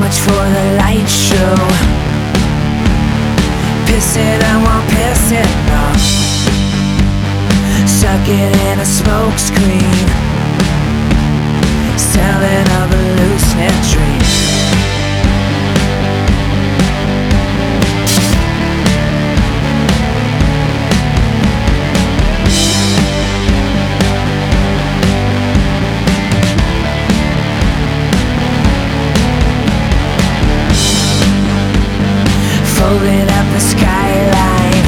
much for the light show. Pissing, I won't piss it off. Sucking in a smoke screen, selling of a loose-knit dream. Folding up the skyline,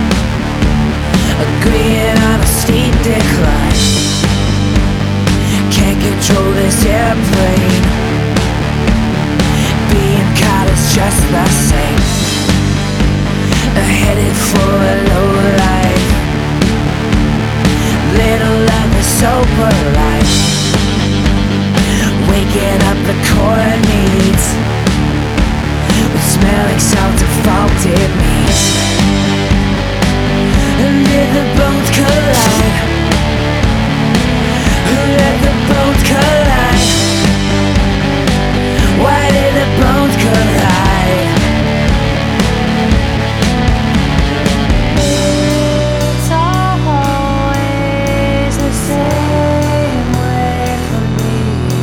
agreeing on a steep decline. Can't control this airplane, being caught is just the same. Headed for a low life, little love is so polite. Waking up the core needs, smelling salt and faulted meat. And did the bones collide? Who let the bones collide? Why did the bones collide? It's always the same way for me.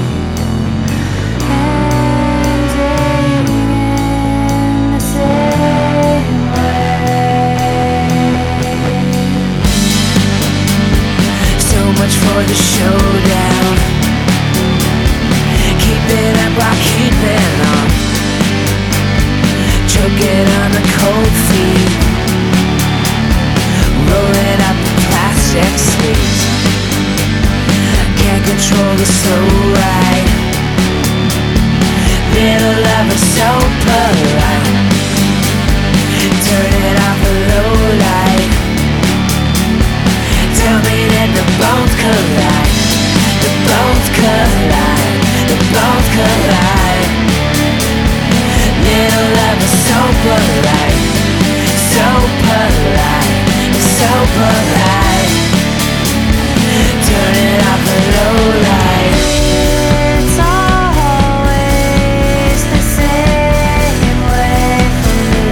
For the showdown, keeping up while keeping on, choking on the cold feet, rolling up the plastic sleeves. Can't control the slow ride, little love is so polite. Turning off the low light, tell me that the bones collide, the bones collide, the bones collide. Little love is so polite, so polite, so polite. Turning off the low light. It's always the same way for me.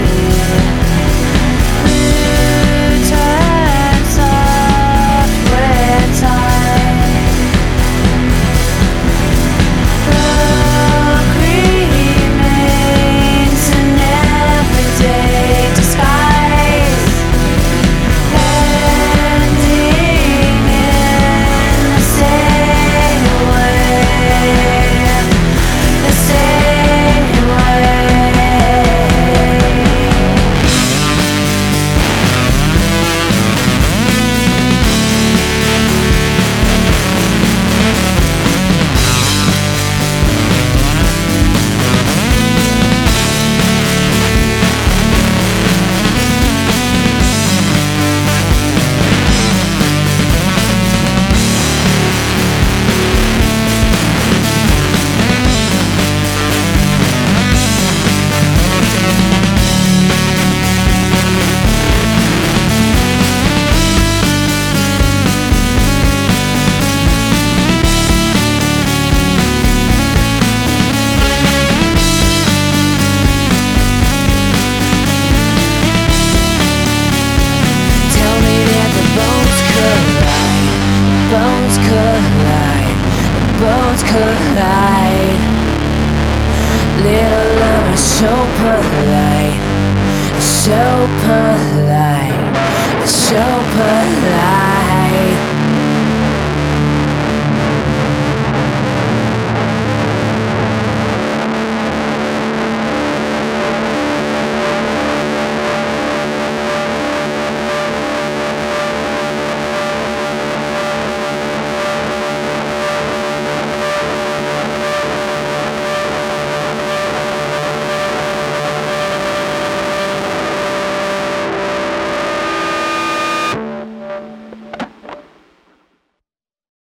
Turns off with time. The remains an everyday disguise, ending in the same way, the same way. Tell me that the bones collide, bones collide, bones collide. Little love is so polite, so polite, so polite.